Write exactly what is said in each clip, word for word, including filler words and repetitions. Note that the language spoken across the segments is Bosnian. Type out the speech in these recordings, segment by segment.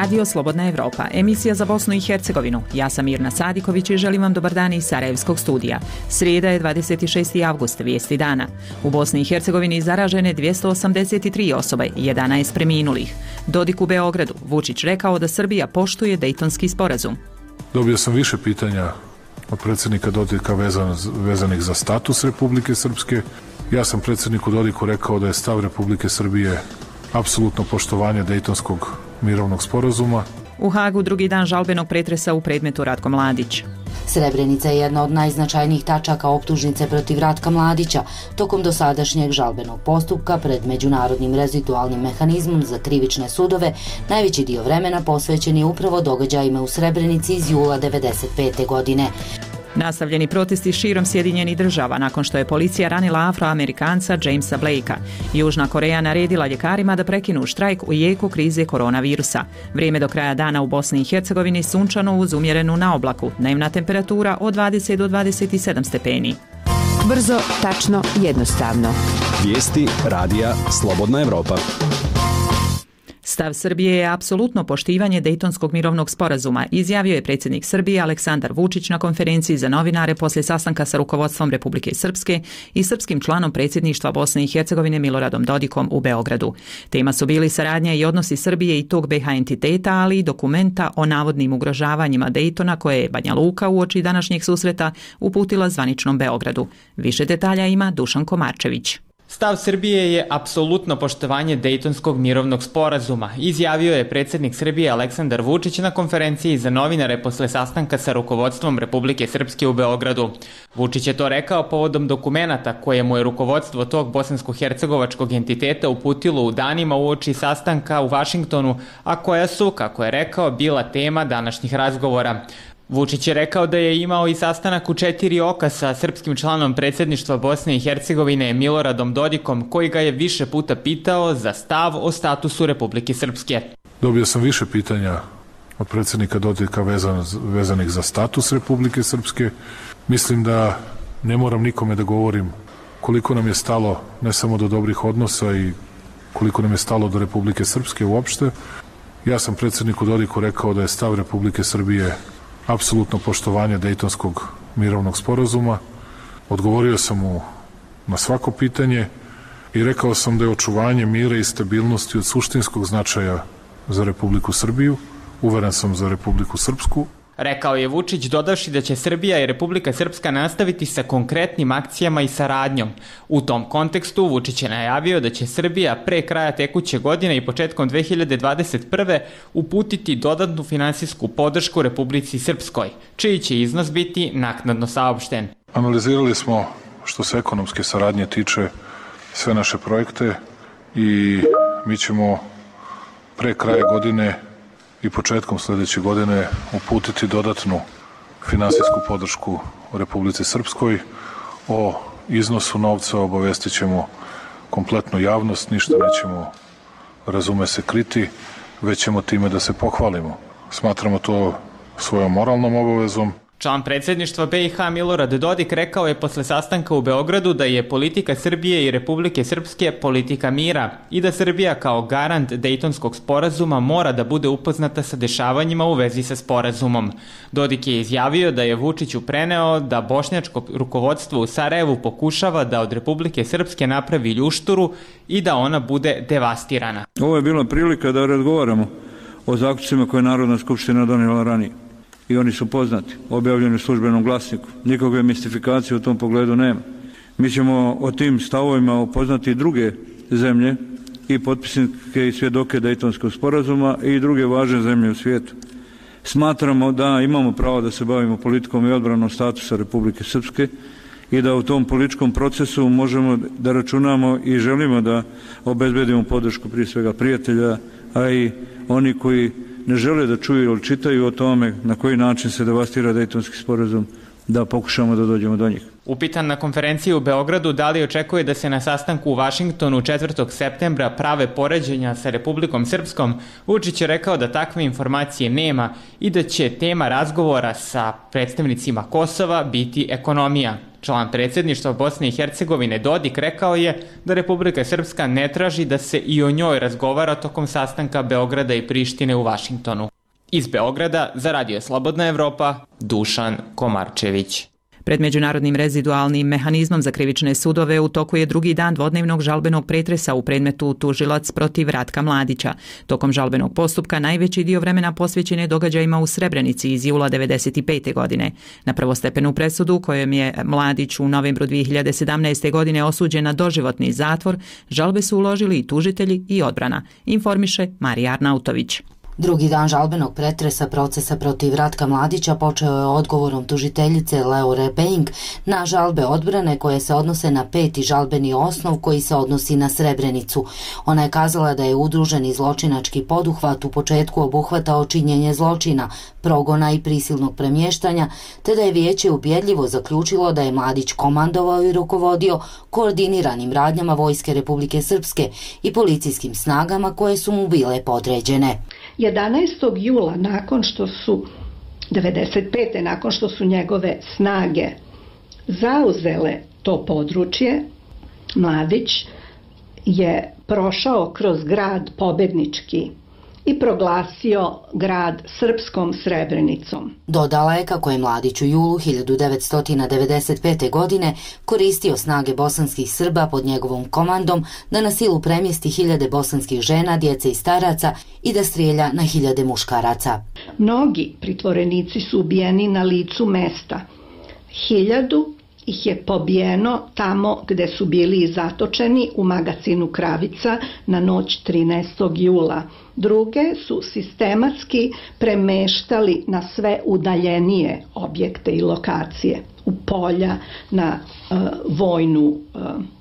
Radio Slobodna Evropa, emisija za Bosnu i Hercegovinu. Ja sam Mirna Sadiković i želim vam dobar dan iz Sarajevskog studija. Srijeda je dvadeset šesti avgust, vijesti dana. U Bosni i Hercegovini zaražene dvjesto osamdeset tri osobe, jedanaest preminulih. Dodik u Beogradu, Vučić rekao da Srbija poštuje Dejtonski sporazum. Dobio sam više pitanja od predsjednika Dodika vezan, vezanih za status Republike Srpske. Ja sam predsjedniku Dodiku rekao da je stav Republike Srbije apsolutno poštovanje Dejtonskog mirovnog sporazuma. U Hagu drugi dan žalbenog pretresa u predmetu Ratko Mladić. Srebrenica je jedna od najznačajnijih tačaka optužnice protiv Ratka Mladića tokom dosadašnjeg žalbenog postupka pred Međunarodnim rezidualnim mehanizmom za krivične sudove. Najveći dio vremena posvećen je upravo događajima u Srebrenici iz jula devedeset pete. godine. Nastavljeni protesti širom Sjedinjenih država nakon što je policija ranila Afroamerikanca Jamesa Blakea. Južna Koreja naredila ljekarima da prekinu štrajk u jeku krize koronavirusa. Vrijeme do kraja dana u Bosni i Hercegovini sunčano uz umjerenu na oblaku. Dnevna temperatura od dvadeset do dvadeset sedam stepeni. Brzo, tačno, jednostavno. Vijesti radija Slobodna Evropa. Stav Srbije je apsolutno poštivanje Dejtonskog mirovnog sporazuma, izjavio je predsjednik Srbije Aleksandar Vučić na konferenciji za novinare poslije sastanka sa rukovodstvom Republike Srpske i srpskim članom predsjedništva Bosne i Hercegovine Miloradom Dodikom u Beogradu. Tema su bili saradnja i odnosi Srbije i tog be ha entiteta, ali i dokumenta o navodnim ugrožavanjima Dejtona koje je Banja Luka uoči današnjeg susreta uputila zvaničnom Beogradu. Više detalja ima Dušan Komarčević. Stav Srbije je apsolutno poštovanje Dejtonskog mirovnog sporazuma, izjavio je predsjednik Srbije Aleksandar Vučić na konferenciji za novinare posle sastanka sa rukovodstvom Republike Srpske u Beogradu. Vučić je to rekao povodom dokumenata koje mu je rukovodstvo tog bosansko-hercegovačkog entiteta uputilo u danima uoči sastanka u Vašingtonu, a koja su, kako je rekao, bila tema današnjih razgovora. Vučić je rekao da je imao i sastanak u četiri oka sa srpskim članom predsjedništva Bosne i Hercegovine Miloradom Dodikom, koji ga je više puta pitao za stav o statusu Republike Srpske. Dobio sam više pitanja od predsjednika Dodika vezan, vezanih za status Republike Srpske. Mislim da ne moram nikome da govorim koliko nam je stalo ne samo do dobrih odnosa i koliko nam je stalo do Republike Srpske uopšte. Ja sam predsjedniku Dodiku rekao da je stav Republike Srbije apsolutno poštovanje Dejtonskog mirovnog sporazuma. Odgovorio sam mu na svako pitanje i rekao sam da je očuvanje mira i stabilnosti od suštinskog značaja za Republiku Srbiju, uveren sam za Republiku Srpsku. Rekao je Vučić, dodavši da će Srbija i Republika Srpska nastaviti sa konkretnim akcijama i saradnjom. U tom kontekstu Vučić je najavio da će Srbija pre kraja tekuće godine i početkom dve hiljade dvadeset prve uputiti dodatnu finansijsku podršku Republici Srpskoj, čiji će iznos biti naknadno saopšten. Analizirali smo, što se ekonomske saradnje tiče, sve naše projekte i mi ćemo pre kraja godine i početkom sljedeće godine uputiti dodatnu finansijsku podršku u Republici Srpskoj. O iznosu novca obavestit ćemo kompletnu javnost, ništa nećemo, razume se, kriti, već ćemo time da se pohvalimo. Smatramo to svojom moralnom obavezom. Član predsjedništva be i ha Milorad Dodik rekao je posle sastanka u Beogradu da je politika Srbije i Republike Srpske politika mira i da Srbija kao garant Dejtonskog sporazuma mora da bude upoznata sa dešavanjima u vezi sa sporazumom. Dodik je izjavio da je Vučiću preneo da bošnjačko rukovodstvo u Sarajevu pokušava da od Republike Srpske napravi ljušturu i da ona bude devastirana. Ovo je bila prilika da razgovaramo o zaključcima koje je Narodna skupština donijela ranije. I oni su poznati, objavljeni u službenom glasniku. Nikakve mistifikacije u tom pogledu nema. Mi ćemo o tim stavovima upoznati i druge zemlje i potpisnike i svjedoke Dejtonskog sporazuma i druge važne zemlje u svijetu. Smatramo da imamo pravo da se bavimo politikom i odbranom statusa Republike Srpske i da u tom političkom procesu možemo da računamo i želimo da obezbedimo podršku prije svega prijatelja, a i oni koji ne žele da čuju ili čitaju o tome na koji način se devastira Dejtonski sporazum, da pokušamo da dođemo do njih. Upitan na konferenciji u Beogradu da li očekuje da se na sastanku u Vašingtonu četvrtog septembra prave poređenja sa Republikom Srpskom, Vučić je rekao da takve informacije nema i da će tema razgovora sa predstavnicima Kosova biti ekonomija. Član predsjedništva Bosne i Hercegovine Dodik rekao je da Republika Srpska ne traži da se i o njoj razgovara tokom sastanka Beograda i Prištine u Vašingtonu. Iz Beograda za Radio Slobodna Evropa, Dušan Komarčević. Pred Međunarodnim rezidualnim mehanizmom za krivične sudove u toku je drugi dan dvodnevnog žalbenog pretresa u predmetu tužilac protiv Ratka Mladića. Tokom žalbenog postupka najveći dio vremena posvećen je događajima u Srebrenici iz jula devedeset pete. godine. Na prvostepenu presudu kojom je Mladić u novembru dvije hiljade sedamnaeste. godine osuđen na doživotni zatvor, žalbe su uložili i tužitelji i odbrana, informiše Marija Arnautović. Drugi dan žalbenog pretresa procesa protiv Ratka Mladića počeo je odgovorom tužiteljice Leore Beng na žalbe odbrane koje se odnose na peti žalbeni osnov koji se odnosi na Srebrenicu. Ona je kazala da je udruženi zločinački poduhvat u početku obuhvatao činjenje zločina, progona i prisilnog premještanja, te da je vijeće ubjedljivo zaključilo da je Mladić komandovao i rukovodio koordiniranim radnjama Vojske Republike Srpske i policijskim snagama koje su mu bile podređene. jedanaestog jula nakon što su devedeset pete. nakon što su njegove snage zauzele to područje, Mladić je prošao kroz grad pobednički i proglasio grad srpskom Srebrenicom. Dodala je kako je Mladić u julu hiljadu devetsto devedeset pete. godine koristio snage bosanskih Srba pod njegovom komandom da na silu premjesti hiljade bosanskih žena, djece i staraca i da strijelja na hiljade muškaraca. Mnogi pritvorenici su ubijeni na licu mesta. Hiljadu ih je pobijeno tamo gde su bili zatočeni u magacinu Kravica na noć trinaestog jula. Druge su sistematski premeštali na sve udaljenije objekte i lokacije, u polja, na uh, vojnu uh,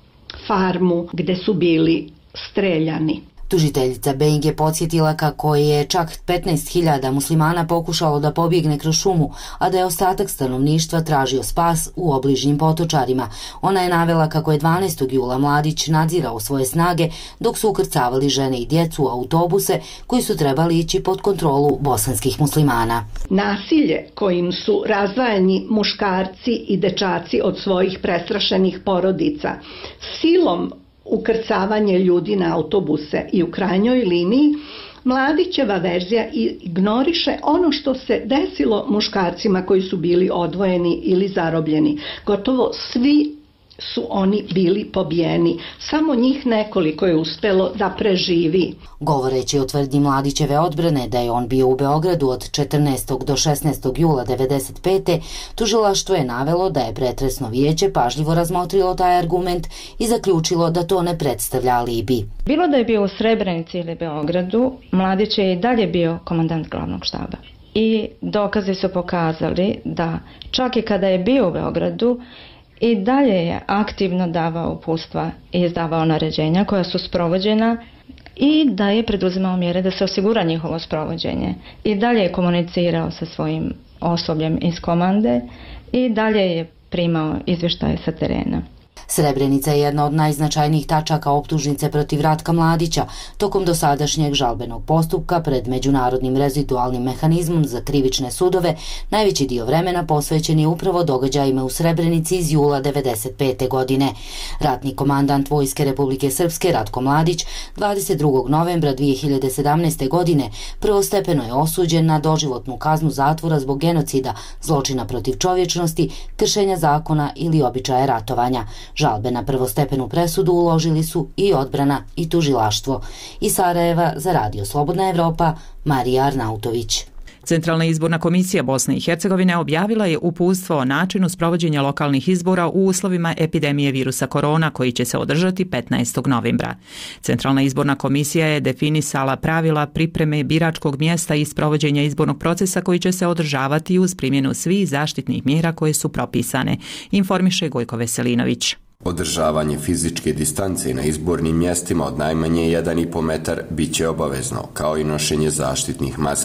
farmu gde su bili streljani. Tužiteljica Beng je podsjetila kako je čak petnaest hiljada muslimana pokušalo da pobjegne kroz šumu, a da je ostatak stanovništva tražio spas u obližnjim potočarima. Ona je navela kako je dvanaestog jula Mladić nadzirao svoje snage dok su ukrcavali žene i djecu u autobuse koji su trebali ići pod kontrolu bosanskih muslimana. Nasilje kojim su razdvajani muškarci i dečaci od svojih prestrašenih porodica, silom ukrcavanje ljudi na autobuse i u krajnjoj liniji, Mladićeva verzija ignoriše ono što se desilo muškarcima koji su bili odvojeni ili zarobljeni. Gotovo svi su oni bili pobijeni. Samo njih nekoliko je uspelo da preživi. Govoreći o tvrdnji Mladićeve odbrane da je on bio u Beogradu od četrnaestog do šesnaestog jula devedeset pete. tužilaštvo je navelo da je pretresno vijeće pažljivo razmotrilo taj argument i zaključilo da to ne predstavlja alibi. Bilo da je bio u Srebrenici ili Beogradu, Mladić je i dalje bio komandant glavnog štaba. I dokazi su pokazali da čak i kada je bio u Beogradu, i dalje je aktivno davao uputstva i izdavao naređenja koja su sprovođena i da je preduzimao mjere da se osigura njihovo sprovođenje. I dalje je komunicirao sa svojim osobljem iz komande i dalje je primao izvještaje sa terena. Srebrenica je jedna od najznačajnijih tačaka optužnice protiv Ratka Mladića tokom dosadašnjeg žalbenog postupka pred Međunarodnim rezidualnim mehanizmom za krivične sudove. Najveći dio vremena posvećen je upravo događajima u Srebrenici iz jula devedeset pete. godine. Ratni komandant Vojske Republike Srpske Ratko Mladić dvadeset drugog novembra dvije hiljade sedamnaeste. godine prvostepeno je osuđen na doživotnu kaznu zatvora zbog genocida, zločina protiv čovječnosti, kršenja zakona ili običaja ratovanja. Žalbe na prvostepenu presudu uložili su i odbrana i tužilaštvo. Iz Sarajeva za Radio Slobodna Evropa, Marija Arnautović. Centralna izborna komisija Bosne i Hercegovine objavila je uputstvo o načinu sprovođenja lokalnih izbora u uslovima epidemije virusa korona koji će se održati petnaestog novembra. Centralna izborna komisija je definisala pravila pripreme biračkog mjesta i sprovođenja izbornog procesa koji će se održavati uz primjenu svih zaštitnih mjera koje su propisane, informiše Gojko Veselinović. Održavanje fizičke distance na izbornim mjestima od najmanje jedan i po metar bit će obavezno, kao i nošenje zaštitnih maski.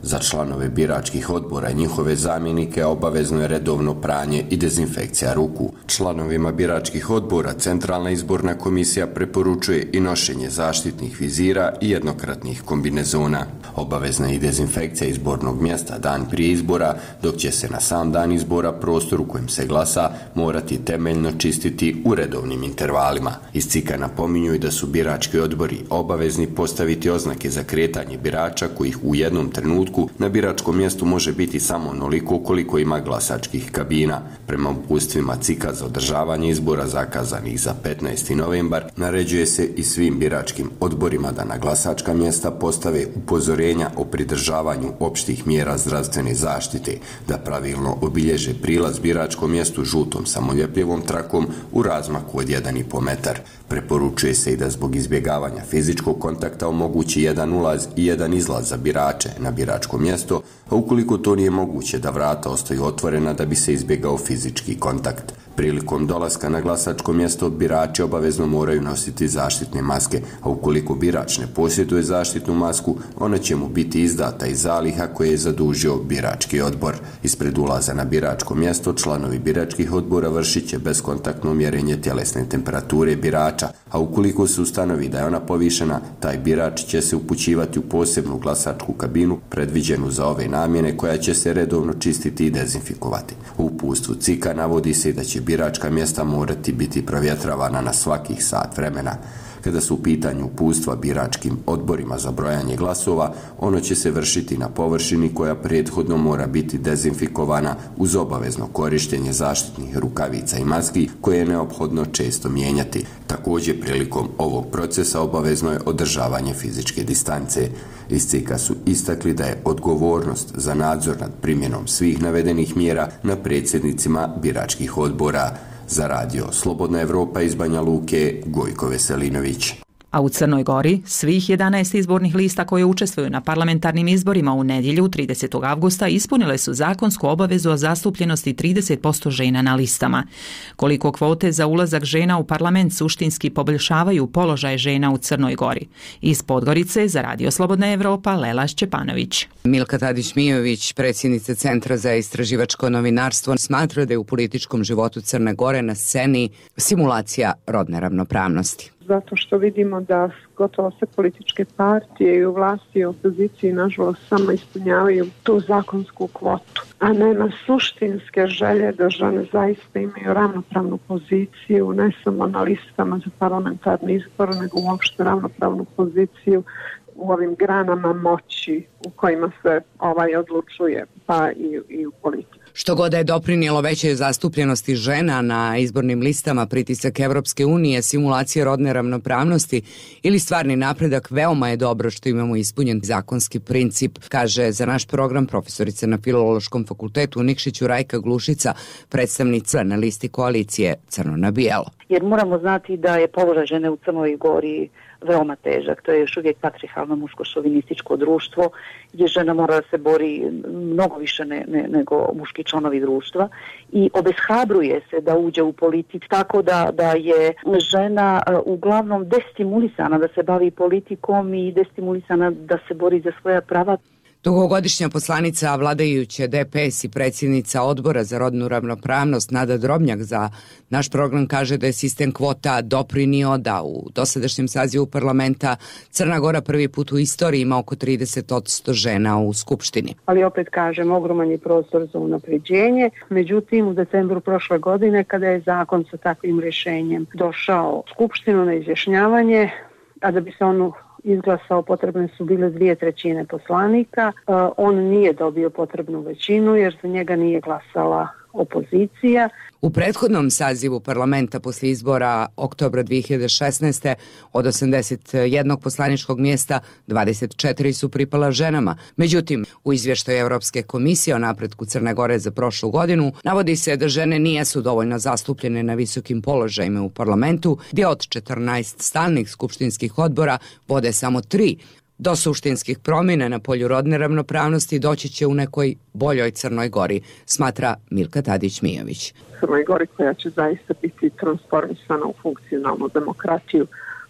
Za članove biračkih odbora i njihove zamjenike obavezno je redovno pranje i dezinfekcija ruku. Članovima biračkih odbora Centralna izborna komisija preporučuje i nošenje zaštitnih vizira i jednokratnih kombinezona. Obavezna je i dezinfekcija izbornog mjesta dan prije izbora, dok će se na sam dan izbora prostor u kojem se glasa morati temeljno čistiti u redovnim intervalima. Iz C I K-a napominju i da su birački odbori obavezni postaviti oznake za kretanje birača kojih u jednom trenutku na biračkom mjestu može biti samo onoliko koliko ima glasačkih kabina. Prema uputstvima C I K-a za održavanje izbora zakazanih za petnaesti novembar naređuje se i svim biračkim odborima da na glasačka mjesta postave upozorenja o pridržavanju opštih mjera zdravstvene zaštite, da pravilno obilježe prilaz biračkom mjestu žutom samoljepljivom trakom u razmaku od jedan i po metar. Preporučuje se i da zbog izbjegavanja fizičkog kontakta omogući jedan ulaz i jedan izlaz za birače na biračko mjesto, a ukoliko to nije moguće da vrata ostaju otvorena da bi se izbjegao fizički kontakt. Prilikom dolaska na glasačko mjesto birači obavezno moraju nositi zaštitne maske, a ukoliko birač ne posjeduje zaštitnu masku, ona će mu biti izdata iz zaliha koje je zadužio birački odbor. Ispred ulaza na biračko mjesto članovi biračkih odbora vršit će beskontaktno mjerenje tjelesne temperature birača, a ukoliko se ustanovi da je ona povišena, taj birač će se upućivati u posebnu glasačku kabinu predviđenu za ove namjene, koja će se redovno čistiti i dezinfikovati. U uputstvu C I K-a navodi se da će biračka mjesta morati biti provjetravana na svakih sat vremena. Kada su u pitanju uputstva biračkim odborima za brojanje glasova, ono će se vršiti na površini koja prethodno mora biti dezinfikovana uz obavezno korištenje zaštitnih rukavica i maski koje je neophodno često mijenjati. Također, prilikom ovog procesa obavezno je održavanje fizičke distance. Iz C I K-a su istakli da je odgovornost za nadzor nad primjenom svih navedenih mjera na predsjednicima biračkih odbora. Za radio Slobodna Evropa iz Banja Luke, Gojko Veselinović. A u Crnoj Gori svih jedanaest izbornih lista koje učestvuju na parlamentarnim izborima u nedjelju tridesetog avgusta ispunile su zakonsku obavezu o zastupljenosti trideset posto žena na listama. Koliko kvote za ulazak žena u parlament suštinski poboljšavaju položaj žena u Crnoj Gori? Iz Podgorice za radio Slobodna Evropa, Lela Šćepanović. Milka Tadić-Mijović, predsjednica Centra za istraživačko novinarstvo, smatra da je u političkom životu Crne Gore na sceni simulacija rodne ravnopravnosti. Zato što vidimo da gotovo sve političke partije i u vlasti i u opoziciji nažalost samo ispunjavaju tu zakonsku kvotu, a nema suštinske želje da žene zaista imaju ravnopravnu poziciju, ne samo na listama za parlamentarni izbor, nego uopšte ravnopravnu poziciju u ovim granama moći u kojima se ovaj odlučuje, pa i, i u politici. Što god da je doprinijelo većoj zastupljenosti žena na izbornim listama, pritisak Evropske unije, simulacija rodne ravnopravnosti ili stvarni napredak, veoma je dobro što imamo ispunjen zakonski princip, kaže za naš program profesorica na Filološkom fakultetu u Nikšiću Rajka Glušica, predstavnica na listi koalicije Crno na bijelo. Jer moramo znati da je položaj žene u Crnoj Gori veoma težak. To je još uvijek patrijarhalno muško-šovinističko društvo gdje žena mora da se bori mnogo više ne, ne, nego muški članovi društva i obeshrabruje se da uđe u politiku, tako da, da je žena uh, uglavnom destimulisana da se bavi politikom i destimulisana da se bori za svoja prava. Dugogodišnja poslanica vladajuće D P S i predsjednica odbora za rodnu ravnopravnost Nada Drobnjak za naš program kaže da je sistem kvota doprinio da u dosadašnjem sazivu parlamenta Crna Gora prvi put u istoriji ima oko trideset posto žena u Skupštini. Ali opet kažem, ogroman je prostor za unapređenje. Međutim, u decembru prošle godine, kada je zakon sa takvim rješenjem došao u Skupštinu na izjašnjavanje, a da bi se ono izglasao potrebne su bile dvije trećine poslanika. On nije dobio potrebnu većinu jer za njega nije glasala opozicija. U prethodnom sazivu parlamenta poslije izbora oktobra dvije hiljade šesnaeste. od osamdeset jednog poslaničkog mjesta dvadeset četiri su pripala ženama. Međutim, u izvještaju Europske komisije o napretku Crne Gore za prošlu godinu navodi se da žene nisu dovoljno zastupljene na visokim položajima u parlamentu, gdje od četrnaest stalnih skupštinskih odbora vode samo tri. Do suštinskih promjena na polju rodne ravnopravnosti doći će u nekoj boljoj Crnoj Gori, smatra Milka Tadić-Mijović. Crnoj Gori koja će zaista biti transformisana u funkcionalnu demokratiju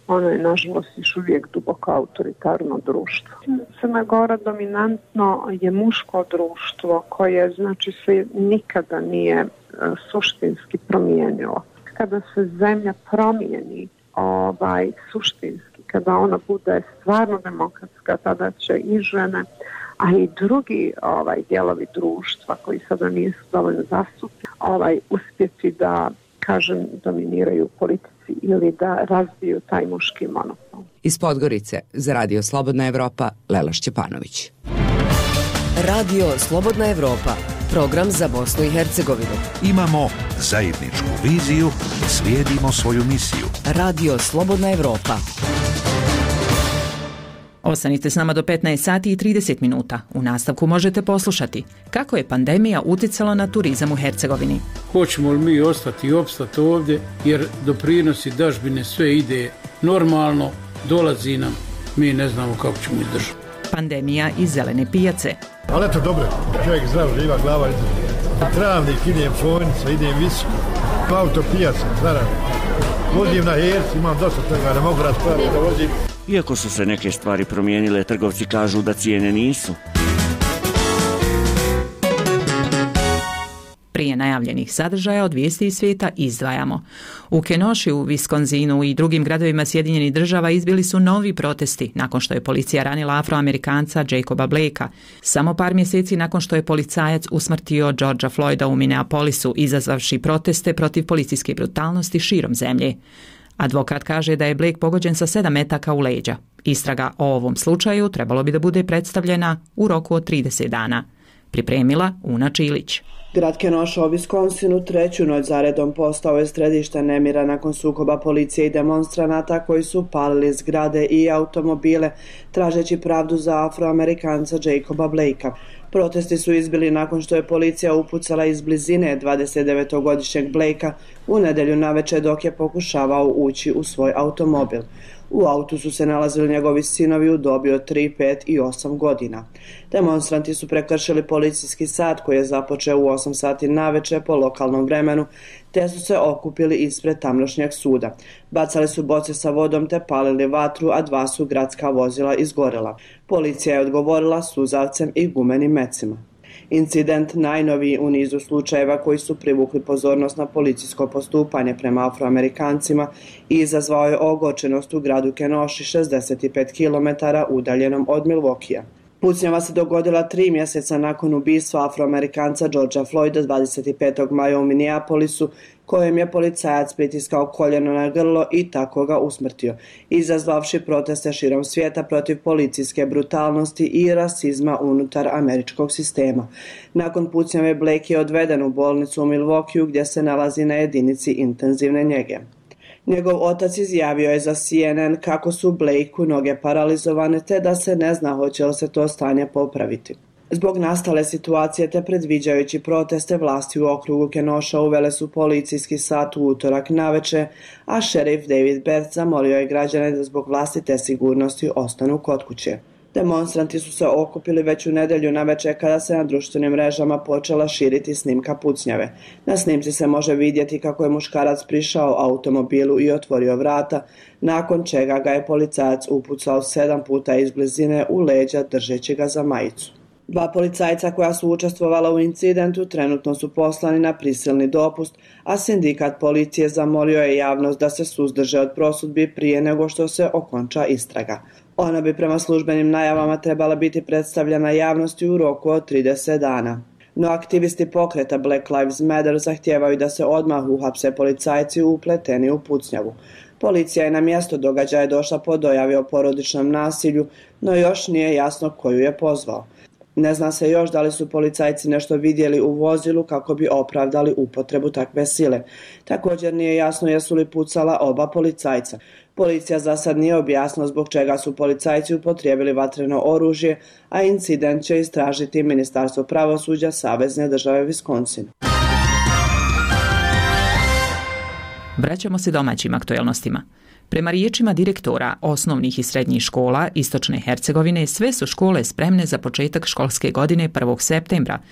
ono je nažalost još uvijek duboko autoritarno društvo. Crna Gora dominantno je muško društvo koje znači se nikada nije suštinski promijenilo. Kada se zemlja promijeni ovaj, suštinski, kada ona bude stvarno demokratska, tada će i žene, a i drugi ovaj, dijelovi društva koji sada nisu dovoljno zastupljeni, ovaj, uspjeti da, kažem, dominiraju politici ili da razbiju taj muški monopol. Iz Podgorice za Radio Slobodna Evropa, Lela Šćepanović. Radio Slobodna Evropa, program za Bosnu i Hercegovinu. Imamo zajedničku viziju i slijedimo svoju misiju. Radio Slobodna Evropa. Ostanite s nama do petnaest sati i trideset minuta. U nastavku možete poslušati kako je pandemija uticala na turizam u Hercegovini. Hoćemo li mi ostati i opstati ovdje, jer doprinosi dažbine sve ide normalno, dolazi nam, mi ne znamo kako ćemo izdržati. Pandemija i zelene pijace. Ali eto dobro, čovjek zdrav, živa glava, travnik, idem fojnica, idem visoko, pa auto pijaca, naravno. Vozim na herci, imam dosta toga, ne mogu raspraviti da vozim. Iako su se neke stvari promijenile, trgovci kažu da cijene nisu. Prije najavljenih sadržaja od vijesti iz svijeta izdvajamo. U Kenoši, u Wisconsinu i drugim gradovima Sjedinjenih država izbili su novi protesti nakon što je policija ranila Afroamerikanca Jacoba Blakea. Samo par mjeseci nakon što je policajac usmrtio Georgea Floyda u Minneapolisu, izazvavši proteste protiv policijske brutalnosti širom zemlje. Advokat kaže da je Blake pogođen sa sedam metaka u leđa. Istraga o ovom slučaju trebalo bi da bude predstavljena u roku od trideset dana. Pripremila Una Čilić. Grad Kenosha u Wisconsinu treću noć zaredom postao je središte nemira nakon sukoba policije i demonstranata koji su palili zgrade i automobile tražeći pravdu za Afroamerikanca Jacoba Blakea. Protesti su izbili nakon što je policija upucala iz blizine dvadesetdevetogodišnjeg Blakea u nedjelju navečer dok je pokušavao ući u svoj automobil. U autu su se nalazili njegovi sinovi u dobi od tri, pet i osam godina. Demonstranti su prekršili policijski sat koji je započeo u osam sati navečer po lokalnom vremenu, te su se okupili ispred tamošnjeg suda. Bacali su boce sa vodom te palili vatru, a dva su gradska vozila izgorela. Policija je odgovorila suzavcem i gumenim mecima. Incident, najnoviji u nizu slučajeva koji su privukli pozornost na policijsko postupanje prema Afroamerikancima i izazvao je ogorčenost u gradu Kenoši, šezdeset pet kilometara udaljenom od Milwaukeea. Pucnjava se dogodila tri mjeseca nakon ubistva Afroamerikanca Georgea Floyda dvadeset petog maja u Minneapolisu, kojem je policajac pritiskao koljeno na grlo i tako ga usmrtio, izazvavši proteste širom svijeta protiv policijske brutalnosti i rasizma unutar američkog sistema. Nakon pucnjave Blake je odveden u bolnicu u Milwaukeeu gdje se nalazi na jedinici intenzivne njege. Njegov otac izjavio je za C N N kako su Blakeu noge paralizovane te da se ne zna hoće li se to stanje popraviti. Zbog nastale situacije te predviđajući proteste, vlasti u okrugu Kenosha uvele su policijski sat u utorak navečer, a šerif David Beth zamolio je građane da zbog vlastite sigurnosti ostanu kod kuće. Demonstranti su se okupili već u nedjelju navečer kada se na društvenim mrežama počela širiti snimka pucnjave. Na snimci se može vidjeti kako je muškarac prišao automobilu i otvorio vrata, nakon čega ga je policajac upucao sedam puta iz blizine u leđa držeći ga za majicu. Dva policajca koja su učestvovala u incidentu trenutno su poslani na prisilni dopust, a sindikat policije zamolio je javnost da se suzdrže od prosudbi prije nego što se okonča istraga. Ona bi prema službenim najavama trebala biti predstavljena javnosti u roku od trideset dana. No aktivisti pokreta Black Lives Matter zahtijevaju da se odmah uhapse policajci upleteni u pucnjavu. Policija je na mjesto događaja došla po dojavi o porodičnom nasilju, no još nije jasno koju je pozvao. Ne zna se još da li su policajci nešto vidjeli u vozilu kako bi opravdali upotrebu takve sile. Također nije jasno jesu li pucala oba policajca. Policija za sad nije objasnila zbog čega su policajci upotrijebili vatreno oružje, a incident će istražiti Ministarstvo pravosuđa Savezne države Wisconsin. Vraćamo se domaćim aktuelnostima. Prema riječima direktora osnovnih i srednjih škola Istočne Hercegovine, sve su škole spremne za početak školske godine prvog septembra.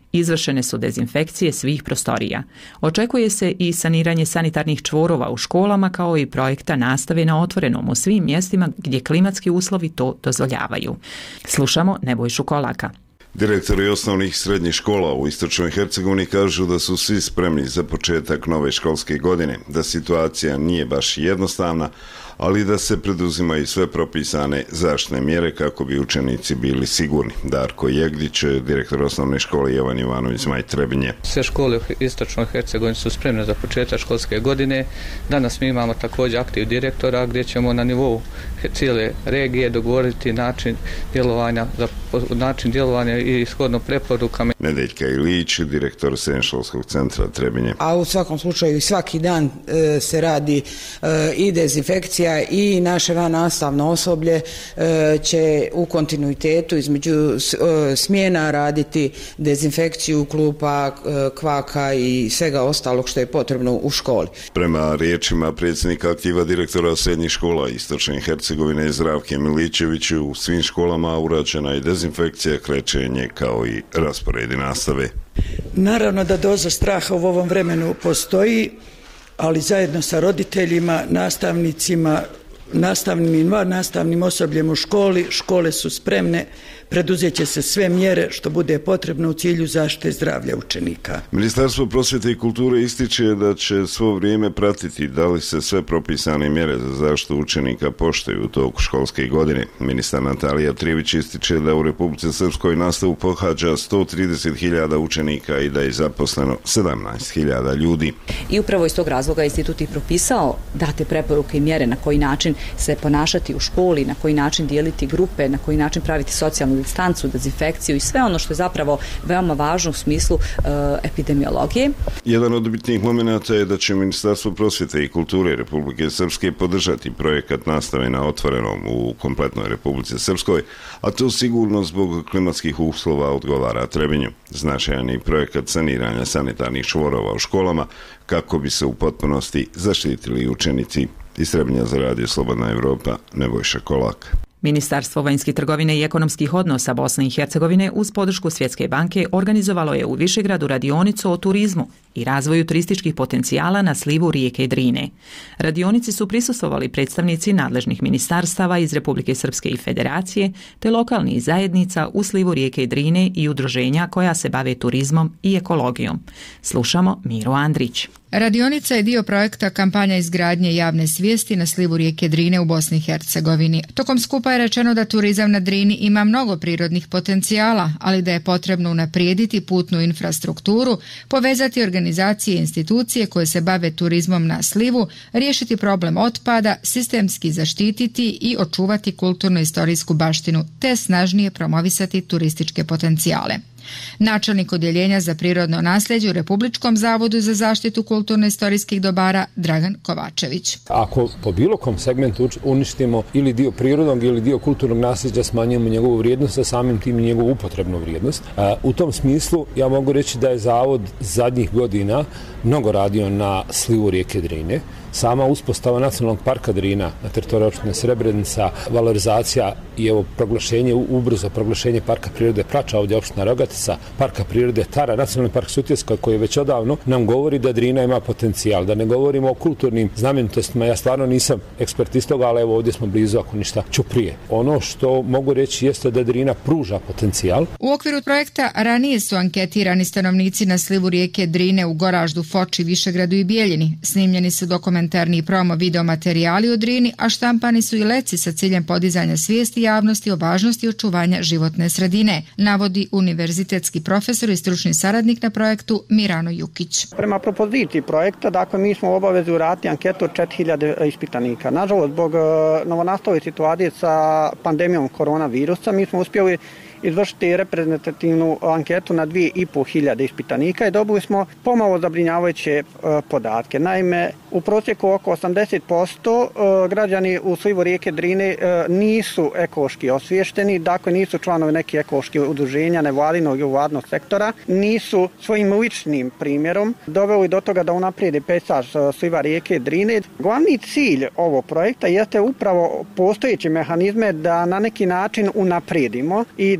Izvršene su dezinfekcije svih prostorija. Očekuje se i saniranje sanitarnih čvorova u školama kao i projekta nastave na otvorenom u svim mjestima gdje klimatski uslovi to dozvoljavaju. Slušamo Nebojšu Kolaka. Direktori osnovnih i srednjih škola u Istočnoj Hercegovini kažu da su svi spremni za početak nove školske godine, da situacija nije baš jednostavna, ali da se preduzimaju sve propisane zaštitne mjere kako bi učenici bili sigurni. Darko Jegdić, direktor osnovne škole Jovan Jovanović Zmaj Trebinje. Sve škole u Istočnoj Hercegovini su spremne za početak školske godine. Danas mi imamo također aktiv direktora gdje ćemo na nivou cijele regije dogovoriti način djelovanja, za način djelovanja i shodno preporukama. Nedeljka Ilić, direktor Srednjoškolskog centra Trebinje. A u svakom slučaju svaki dan e, se radi e, i dezinfekcija i naše vannastavno osoblje e, će u kontinuitetu između e, smjena raditi dezinfekciju klupa, e, kvaka i svega ostalog što je potrebno u školi. Prema riječima predsjednika aktiva direktora srednjih škola Istočne Hercegovine Zdravke Milićević, u svim školama urađena je dezinfekcija, krečenje kao i rasporedi nastave. Naravno da doza straha u ovom vremenu postoji, ali zajedno sa roditeljima, nastavnicima, nastavnim i vannastavnim osobljem u školi, škole su spremne, preduzet će se sve mjere što bude potrebno u cilju zaštite zdravlja učenika. Ministarstvo prosvjete i kulture ističe da će svo vrijeme pratiti da li se sve propisane mjere za zaštitu učenika poštuju u toku školske godine. Ministar Natalija Trivić ističe da u Republici Srpskoj nastavu pohađa sto trideset hiljada učenika i da je zaposleno sedamnaest hiljada ljudi. I upravo iz tog razloga institut je propisao date preporuke i mjere na koji način se ponašati u školi, na koji način dijeliti grupe, na koji način praviti socijalnu distancu, dezinfekciju i sve ono što je zapravo veoma važno u smislu e, epidemiologije. Jedan od bitnih momenata je da će Ministarstvo prosvjete i kulture Republike Srpske podržati projekat nastave na otvorenom u kompletnoj Republici Srpskoj, a to sigurno zbog klimatskih uslova odgovara Trebinju. Značajan je projekat saniranja sanitarnih čvorova u školama kako bi se u potpunosti zaštitili učenici. Iz Trebinja za radio Slobodna Evropa, Nebojša Kolak. Ministarstvo vanjskih trgovine i ekonomskih odnosa Bosne i Hercegovine uz podršku Svjetske banke organizovalo je u Višegradu radionicu o turizmu i razvoju turističkih potencijala na slivu rijeke Drine. Radionici su prisustvovali predstavnici nadležnih ministarstava iz Republike Srpske i Federacije te lokalnih zajednica u slivu rijeke Drine i udruženja koja se bave turizmom i ekologijom. Slušamo Miro Andrić. Radionica je dio projekta kampanja izgradnje javne svijesti na slivu rijeke Drine u Bosni i Hercegovini. Tokom skupa je rečeno da turizam na Drini ima mnogo prirodnih potencijala, ali da je potrebno unaprijediti putnu infrastrukturu, povezati organizacije i institucije koje se bave turizmom na slivu, riješiti problem otpada, sistemski zaštititi i očuvati kulturno-istorijsku baštinu, te snažnije promovisati turističke potencijale. Načelnik odjeljenja za prirodno nasljeđe u Republičkom zavodu za zaštitu kulturno-istorijskih dobara Dragan Kovačević. Ako po bilo kom segmentu uništimo ili dio prirodnog ili dio kulturnog nasljeđa, smanjujemo njegovu vrijednost, a samim tim i njegovu upotrebnu vrijednost. U tom smislu ja mogu reći da je zavod zadnjih godina mnogo radio na slivu rijeke Drine. Sama uspostava nacionalnog parka Drina na teritoriju opštine Srebrenica, valorizacija i evo proglašenje, ubrzo proglašenje parka prirode Prača, ovdje opština Rogatica, parka prirode Tara, nacionalni park Sutjeska koji već odavno nam govori da Drina ima potencijal. Da ne govorimo o kulturnim znamenitostima, ja stvarno nisam ekspert iz toga, ali evo ovdje smo blizu, ako ništa ću prije. Ono što mogu reći jeste da Drina pruža potencijal. U okviru projekta ranije su anketirani stanovnici na slivu rijeke Drine u Goraždu, Foči, Višegradu i Bijeljini. Snimljeni su dokumentarni i promo video materijali o Drini, a štampani su i leci sa ciljem podizanja svijesti javnosti o važnosti očuvanja životne sredine, navodi univerzitetski profesor i stručni saradnik na projektu Mirano Jukić. Prema propoziciji projekta, dakle, mi smo u obavezi uraditi anketu od četiri hiljade ispitanika. Nažalost, zbog novonastale situacije sa pandemijom koronavirusa, mi smo uspjeli izvršiti reprezentativnu anketu na dvije i pol hiljade ispitanika i dobili smo pomalo zabrinjavajuće e, podatke. Naime, u prosjeku oko osamdeset posto e, građani u slivu rijeke Drine e, nisu ekološki osviješteni, dakle nisu članovi nekih ekoloških udruženja, nevladinog i vladnog sektora, nisu svojim ličnim primjerom doveli do toga da unaprijede pejzaž sliva rijeke Drine. Glavni cilj ovog projekta jeste upravo postojeće mehanizme da na neki način unaprijedimo i da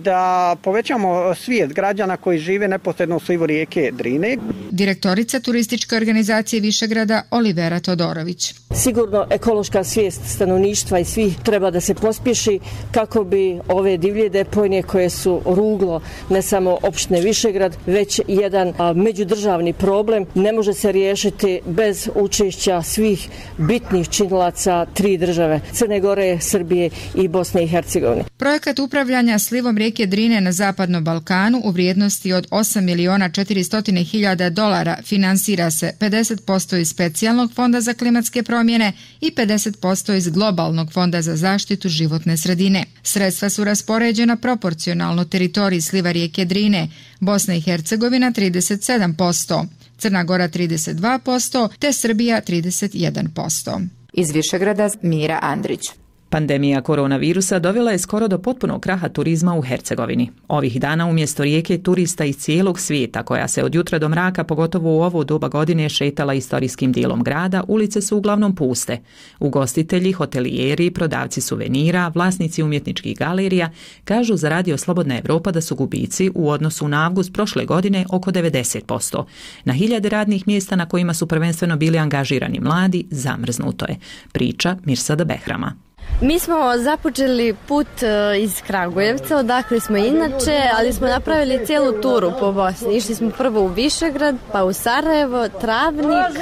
da povećamo svijest građana koji žive neposredno u slivu rijeke Drine. Direktorica turističke organizacije Višegrada Olivera Todorović. Sigurno ekološka svijest stanovništva i svih treba da se pospješi kako bi ove divlje deponije koje su ruglo ne samo opštine Višegrad, već jedan a, međudržavni problem ne može se riješiti bez učešća svih bitnih činilaca tri države, Crne Gore, Srbije i Bosne i Hercegovine. Projekat upravljanja slivom rijeke Drine na Zapadnom Balkanu u vrijednosti od osam miliona četiristo hiljada dolara finansira se pedeset posto iz specijalnog fonda za klimatske promjene i pedeset posto iz globalnog fonda za zaštitu životne sredine. Sredstva su raspoređena proporcionalno teritoriji sliva rijeke Drine, Bosna i Hercegovina trideset sedam posto, Crna Gora trideset dva posto te Srbija trideset jedan posto. Iz Višegrada Mira Andrić. Pandemija koronavirusa dovela je skoro do potpunog kraha turizma u Hercegovini. Ovih dana umjesto rijeke turista iz cijelog svijeta, koja se od jutra do mraka, pogotovo u ovo doba godine, šetala istorijskim dijelom grada, ulice su uglavnom puste. Ugostitelji, hotelijeri, prodavci suvenira, vlasnici umjetničkih galerija kažu za Radio Slobodna Evropa da su gubici u odnosu na avgust prošle godine oko devedeset posto. Na hiljade radnih mjesta na kojima su prvenstveno bili angažirani mladi zamrznuto je. Priča Mirsada Behrama. Mi smo započeli put iz Kragujevca, odakle smo inače, ali smo napravili cijelu turu po Bosni. Išli smo prvo u Višegrad, pa u Sarajevo, Travnik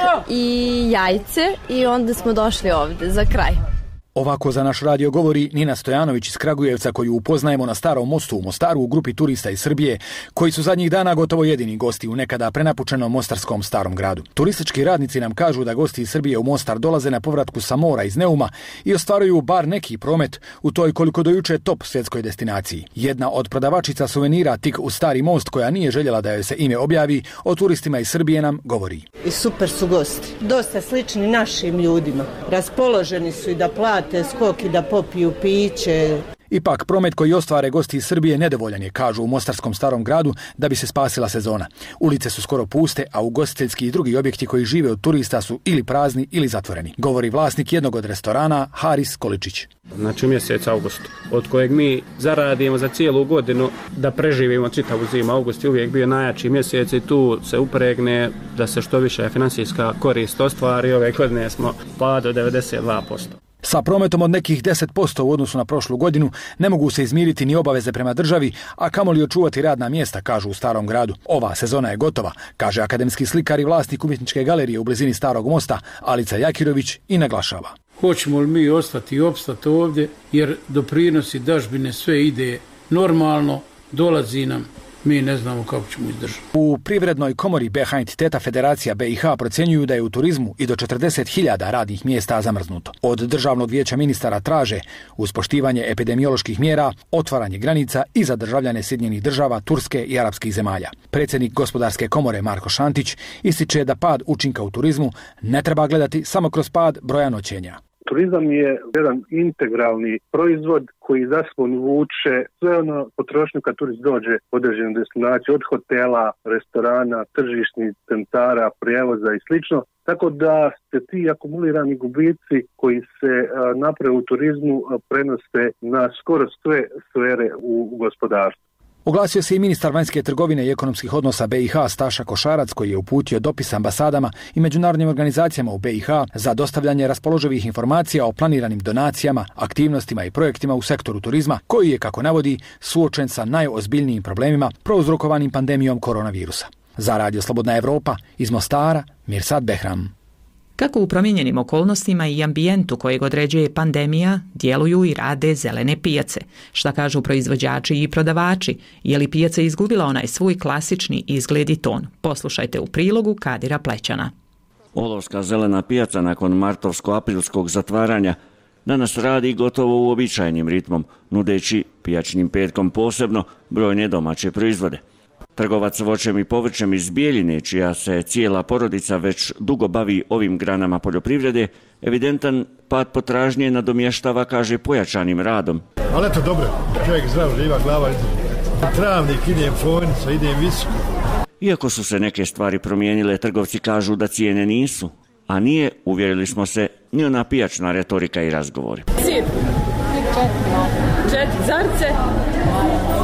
i Jajce i onda smo došli ovdje za kraj. Ovako za naš radio govori Nina Stojanović iz Kragujevca, koju upoznajemo na Starom mostu u Mostaru u grupi turista iz Srbije, koji su zadnjih dana gotovo jedini gosti u nekada prenapučenom mostarskom starom gradu. Turistički radnici nam kažu da gosti iz Srbije u Mostar dolaze na povratku sa mora iz Neuma i ostvaruju bar neki promet u toj koliko do juče top svjetskoj destinaciji. Jedna od prodavačica suvenira tik uz Stari most, koja nije željela da joj se ime objavi, o turistima iz Srbije nam govori. I super su gosti, dosta slični našim ljudima, raspoloženi su i da plate skok i da popiju piće. Ipak, promet koji ostvare gosti iz Srbije nedovoljan je, kažu u mostarskom starom gradu, da bi se spasila sezona. Ulice su skoro puste, a ugostiteljski i drugi objekti koji žive od turista su ili prazni ili zatvoreni, govori vlasnik jednog od restorana, Haris Količić. Znači mjesec august, od kojeg mi zaradimo za cijelu godinu da preživimo čitavu zimu. August je uvijek bio najjači mjesec i tu se upregne da se što više financijska korist ostvari. Ove godine smo pa do devedeset dva posto. Sa prometom od nekih deset posto u odnosu na prošlu godinu ne mogu se izmiriti ni obaveze prema državi, a kamoli očuvati radna mjesta, kažu u Starom gradu. Ova sezona je gotova, kaže akademski slikar i vlasnik umjetničke galerije u blizini Starog mosta, Alica Jakirović, i naglašava. Hoćemo li mi ostati i opstati ovdje, jer doprinosi dažbine sve ide normalno, dolazi nam. Mi ne znamo kako ćemo izdržati. U Privrednoj komori B H entiteta Federacija B i H procjenjuju da je u turizmu i do četrdeset hiljada radnih mjesta zamrznuto. Od Državnog vijeća ministara traže, uz poštivanje epidemioloških mjera, otvaranje granica i za državljane Sjedinjenih država, Turske i arapskih zemalja. Predsjednik Gospodarske komore Marko Šantić ističe da pad učinka u turizmu ne treba gledati samo kroz pad broja noćenja. Turizam je jedan integralni proizvod koji za sobom vuče sve ono potrošnju kad turist dođe u određenu destinaciju, od hotela, restorana, tržišnih centara, prijevoza i slično. Tako da se ti akumulirani gubici koji se naprave u turizmu prenose na skoro sve sfere u gospodarstvu. Oglasio se i ministar vanjske trgovine i ekonomskih odnosa B i H Staša Košarac, koji je uputio dopis ambasadama i međunarodnim organizacijama u B i H za dostavljanje raspoloživih informacija o planiranim donacijama, aktivnostima i projektima u sektoru turizma, koji je, kako navodi, suočen sa najozbiljnijim problemima prouzrokovanim pandemijom koronavirusa. Za Radio Slobodna Evropa iz Mostara, Mirsad Behram. Kako u promijenjenim okolnostima i ambijentu kojeg određuje pandemija djeluju i rade zelene pijace? Šta kažu proizvođači i prodavači? Je li pijaca izgubila onaj svoj klasični izgled i ton? Poslušajte u prilogu Kadira Plećana. Olovska zelena pijaca nakon martovsko-aprilskog zatvaranja danas radi gotovo uobičajenim ritmom, nudeći pijačnim petkom posebno brojne domaće proizvode. Trgovac voćem i povrćem iz Bijeljine, čija se cijela porodica već dugo bavi ovim granama poljoprivrede, evidentan pad potražnje nadomještava, kaže, pojačanim radom. Ali eto dobro, čovjek zdrav, živa glava, travnik, idem fonica, idem visoko. Iako su se neke stvari promijenile, trgovci kažu da cijene nisu, a nije, uvjerili smo se, ni ona pijačna retorika i razgovori. Sir, četiri zarce,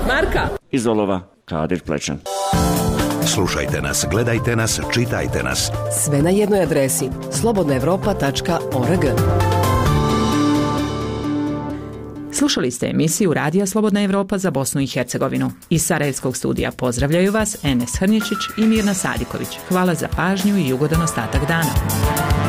Marka! Iz Olova, Kadir Plečan. Slušajte nas, gledajte nas, čitajte nas. Sve na jednoj adresi slobodna evropa tačka org. Slušali ste emisiju Radija Slobodna Evropa za Bosnu i Hercegovinu. Iz Sarajevskog studija pozdravljaju vas Enes Hrnječić i Mirna Sadiković. Hvala za pažnju i ugodan ostatak dana.